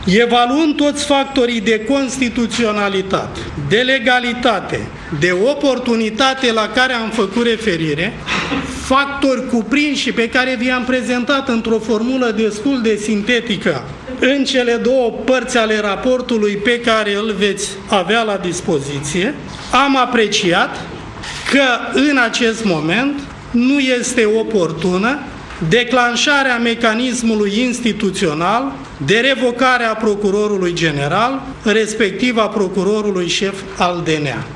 Evaluând toți factorii de constituționalitate, de legalitate, de oportunitate la care am făcut referire, factori cuprinși pe care vi-am prezentat într-o formulă destul de sintetică în cele două părți ale raportului pe care îl veți avea la dispoziție, am apreciat că în acest moment nu este oportună declanșarea mecanismului instituțional de revocare a procurorului general, respectiv a procurorului șef al DNA.